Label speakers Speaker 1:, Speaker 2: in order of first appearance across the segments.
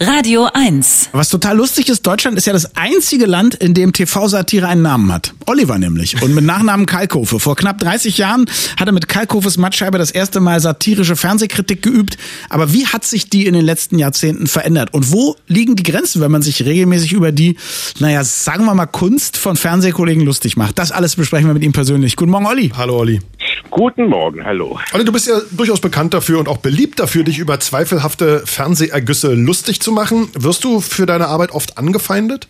Speaker 1: Radio 1.
Speaker 2: Was total lustig ist, Deutschland ist ja das einzige Land, in dem TV-Satire einen Namen hat. Oliver nämlich. Und mit Nachnamen Kalkofe. Vor knapp 30 Jahren hat er mit Kalkofes Mattscheibe das erste Mal satirische Fernsehkritik geübt. Aber wie hat sich die in den letzten Jahrzehnten verändert? Und wo liegen die Grenzen, wenn man sich regelmäßig über die, sagen wir mal, Kunst von Fernsehkollegen lustig macht? Das alles besprechen wir mit ihm persönlich. Guten Morgen, Olli.
Speaker 3: Hallo, Olli.
Speaker 4: Guten Morgen, hallo.
Speaker 3: Olli, du bist ja durchaus bekannt dafür und auch beliebt dafür, dich über zweifelhafte Fernsehergüsse lustig zu machen. Wirst du für deine Arbeit oft angefeindet?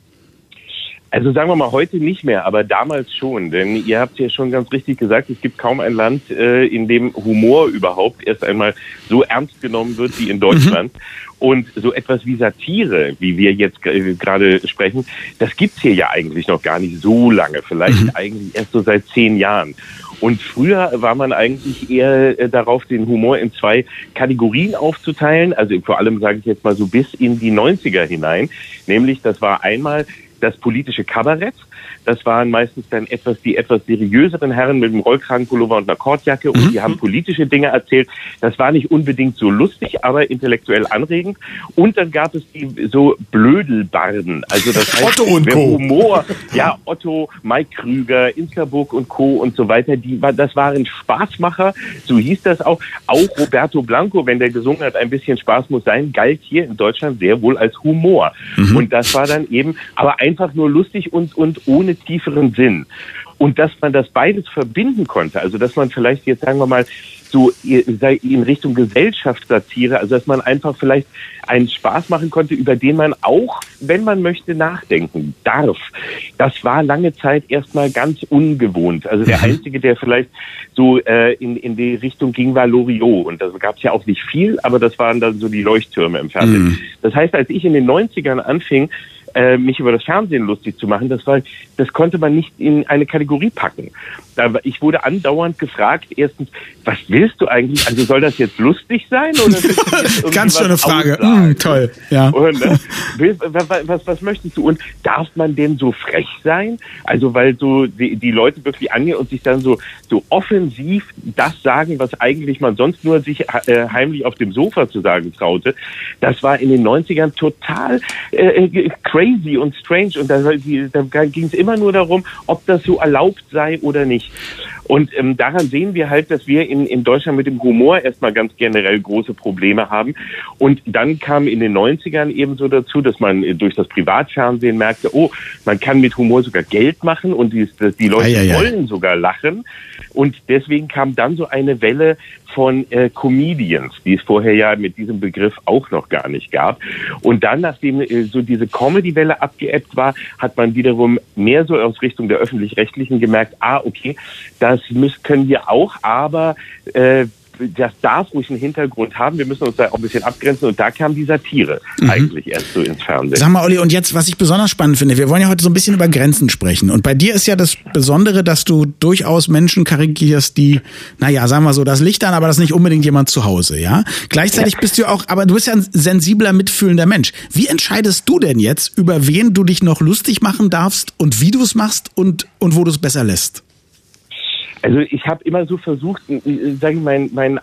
Speaker 4: Also sagen wir mal, heute nicht mehr, aber damals schon. Denn ihr habt ja schon ganz richtig gesagt, es gibt kaum ein Land, in dem Humor überhaupt erst einmal so ernst genommen wird wie in Deutschland. Und so etwas wie Satire, wie wir jetzt gerade sprechen, das gibt's hier ja eigentlich noch gar nicht so lange. Vielleicht eigentlich erst so seit 10 Jahren. Und früher war man eigentlich eher darauf, den Humor in 2 Kategorien aufzuteilen. Also vor allem, sage ich jetzt mal so, bis in die 90er hinein. Nämlich, das war einmal das politische Kabarett. Das waren meistens dann die etwas seriöseren Herren mit einem Rollkragenpullover und einer Kordjacke und die haben politische Dinge erzählt. Das war nicht unbedingt so lustig, aber intellektuell anregend. Und dann gab es die so Blödelbarden. Also das heißt,
Speaker 3: Otto und Co.
Speaker 4: Humor, ja, Otto, Mike Krüger, Insterburg und Co. und so weiter. Das waren Spaßmacher, so hieß das auch. Auch Roberto Blanco, wenn der gesungen hat, ein bisschen Spaß muss sein, galt hier in Deutschland sehr wohl als Humor. Und das war dann eben, aber einfach nur lustig und ohne tieferen Sinn. Und dass man das beides verbinden konnte, also dass man vielleicht jetzt, sagen wir mal, so in Richtung Gesellschaftssatire, also dass man einfach vielleicht einen Spaß machen konnte, über den man auch, wenn man möchte, nachdenken darf. Das war lange Zeit erstmal ganz ungewohnt. Also der Einzige, der vielleicht so in die Richtung ging, war Loriot. Und da gab es ja auch nicht viel, aber das waren dann so die Leuchttürme im Fernsehen. Das heißt, als ich in den 90ern anfing, mich über das Fernsehen lustig zu machen, das konnte man nicht in eine Kategorie packen. Ich wurde andauernd gefragt, erstens, was willst du eigentlich? Also soll das jetzt lustig sein? Oder
Speaker 2: ganz schöne Frage. Toll, ja.
Speaker 4: Und, was möchtest du? Und darf man denn so frech sein? Also weil so die Leute wirklich angehen und sich dann so offensiv das sagen, was eigentlich man sonst nur sich heimlich auf dem Sofa zu sagen traute. Das war in den 90ern total crazy und strange. Und da ging es immer nur darum, ob das so erlaubt sei oder nicht. Und daran sehen wir halt, dass wir in Deutschland mit dem Humor erstmal ganz generell große Probleme haben. Und dann kam in den 90ern eben so dazu, dass man durch das Privatfernsehen merkte, man kann mit Humor sogar Geld machen und die Leute wollen sogar lachen. Und deswegen kam dann so eine Welle von Comedians, die es vorher ja mit diesem Begriff auch noch gar nicht gab. Und dann, nachdem so diese Comedy-Welle abgeebbt war, hat man wiederum mehr so aus Richtung der Öffentlich-Rechtlichen gemerkt, okay, das können wir auch, aber das darf ruhig einen Hintergrund haben. Wir müssen uns da auch ein bisschen abgrenzen. Und da kam die Satire eigentlich erst so ins Fernsehen.
Speaker 2: Sag mal, Olli, und jetzt, was ich besonders spannend finde, wir wollen ja heute so ein bisschen über Grenzen sprechen. Und bei dir ist ja das Besondere, dass du durchaus Menschen karikierst, die, sagen wir so, das Licht an, aber das ist nicht unbedingt jemand zu Hause, ja? Gleichzeitig bist du auch, aber du bist ja ein sensibler, mitfühlender Mensch. Wie entscheidest du denn jetzt, über wen du dich noch lustig machen darfst und wie du es machst und wo du es besser lässt?
Speaker 4: Also ich habe immer so versucht, meine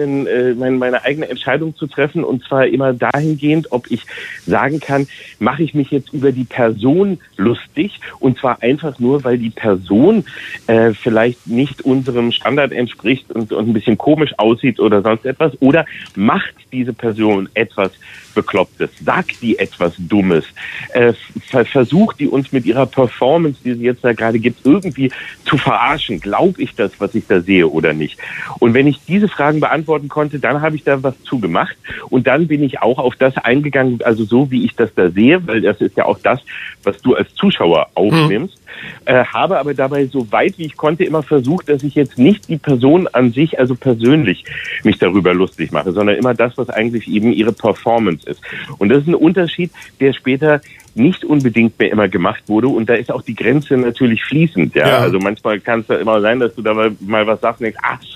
Speaker 4: eigene Entscheidung zu treffen, und zwar immer dahingehend, ob ich sagen kann, mache ich mich jetzt über die Person lustig, und zwar einfach nur, weil die Person vielleicht nicht unserem Standard entspricht und ein bisschen komisch aussieht oder sonst etwas, oder macht diese Person etwas Beklopptes, sagt die etwas Dummes, versucht die uns mit ihrer Performance, die sie jetzt da gerade gibt, irgendwie zu verarschen. Glaube ich das, was ich da sehe oder nicht? Und wenn ich diese Fragen beantworten konnte, dann habe ich da was zu gemacht und dann bin ich auch auf das eingegangen, also so wie ich das da sehe, weil das ist ja auch das, was du als Zuschauer aufnimmst. Habe aber dabei so weit wie ich konnte immer versucht, dass ich jetzt nicht die Person an sich, also persönlich, mich darüber lustig mache, sondern immer das, was eigentlich eben ihre Performance ist. Und das ist ein Unterschied, der später nicht unbedingt mehr immer gemacht wurde, und da ist auch die Grenze natürlich fließend. Ja? Also manchmal kann es da immer sein, dass du da mal was sagst und denkst,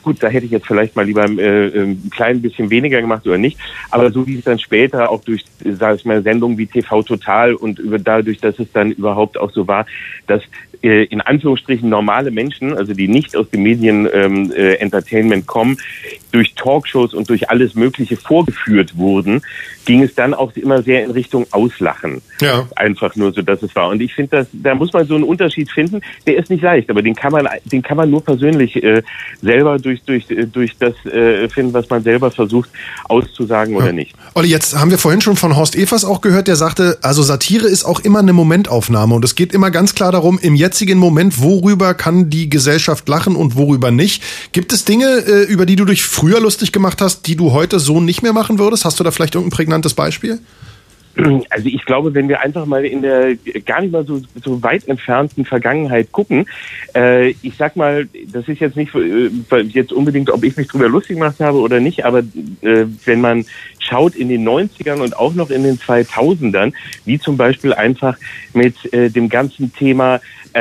Speaker 4: gut, da hätte ich jetzt vielleicht mal lieber ein klein bisschen weniger gemacht oder nicht. Aber so wie es dann später auch durch, sag ich mal, Sendungen wie TV Total und dadurch, dass es dann überhaupt auch so war, dass in Anführungsstrichen normale Menschen, also die nicht aus dem Medien-Entertainment kommen, durch Talkshows und durch alles Mögliche vorgeführt wurden, ging es dann auch immer sehr in Richtung Auslachen. Ja. Einfach nur so, dass es war. Und ich finde, da muss man so einen Unterschied finden, der ist nicht leicht, aber den kann man nur persönlich selber durch das finden, was man selber versucht auszusagen oder nicht.
Speaker 3: Olli, jetzt haben wir vorhin schon von Horst Evers auch gehört, der sagte, also Satire ist auch immer eine Momentaufnahme und es geht immer ganz klar darum, im jetzigen Moment, worüber kann die Gesellschaft lachen und worüber nicht. Gibt es Dinge, über die du dich früher lustig gemacht hast, die du heute so nicht mehr machen würdest? Hast du da vielleicht irgendein prägnantes Beispiel?
Speaker 4: Also ich glaube, wenn wir einfach mal in der gar nicht mal so weit entfernten Vergangenheit gucken, ich sag mal, das ist jetzt nicht jetzt unbedingt, ob ich mich drüber lustig gemacht habe oder nicht, aber wenn man schaut in den 90ern und auch noch in den 2000ern, wie zum Beispiel einfach mit dem ganzen Thema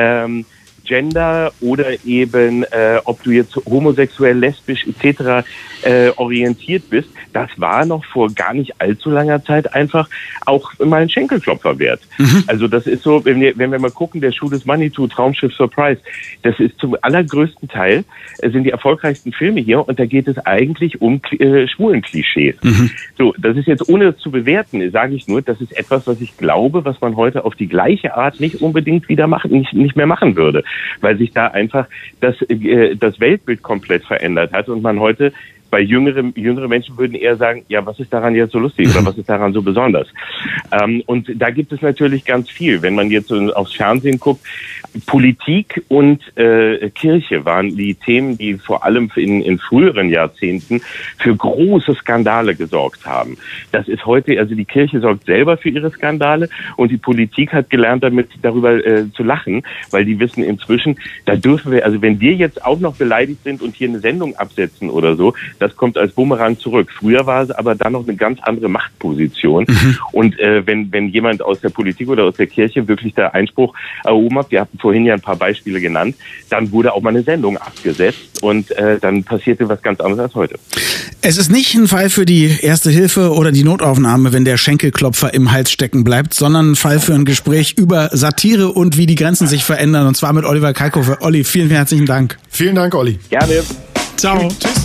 Speaker 4: Gender oder eben, ob du jetzt homosexuell, lesbisch etc. Orientiert bist, das war noch vor gar nicht allzu langer Zeit einfach auch mal ein Schenkelklopfer wert. Mhm. Also das ist so, wenn wir mal gucken, der Schuh des Manitou, Traumschiff Surprise, das ist zum allergrößten Teil, sind die erfolgreichsten Filme hier und da geht es eigentlich um schwulen Klischees. Mhm. So, das ist jetzt ohne das zu bewerten, sage ich nur, das ist etwas, was ich glaube, was man heute auf die gleiche Art nicht unbedingt wieder nicht mehr machen würde, weil sich da einfach das Weltbild komplett verändert hat und man heute bei jüngere Menschen würden eher sagen, ja, was ist daran jetzt so lustig oder was ist daran so besonders? Und da gibt es natürlich ganz viel. Wenn man jetzt aufs Fernsehen guckt, Politik und Kirche waren die Themen, die vor allem in früheren Jahrzehnten für große Skandale gesorgt haben. Das ist heute, also die Kirche sorgt selber für ihre Skandale und die Politik hat gelernt, darüber zu lachen, weil die wissen inzwischen, da dürfen wir, also wenn wir jetzt auch noch beleidigt sind und hier eine Sendung absetzen oder so, das kommt als Bumerang zurück. Früher war es aber dann noch eine ganz andere Machtposition. Mhm. Und wenn jemand aus der Politik oder aus der Kirche wirklich da Einspruch erhoben hat, wir hatten vorhin ja ein paar Beispiele genannt, dann wurde auch mal eine Sendung abgesetzt und dann passierte was ganz anderes als heute.
Speaker 2: Es ist nicht ein Fall für die Erste Hilfe oder die Notaufnahme, wenn der Schenkelklopfer im Hals stecken bleibt, sondern ein Fall für ein Gespräch über Satire und wie die Grenzen sich verändern. Und zwar mit Oliver Kalkofe. Olli, vielen herzlichen Dank.
Speaker 3: Vielen Dank, Olli.
Speaker 4: Gerne.
Speaker 2: Ciao. Tschüss.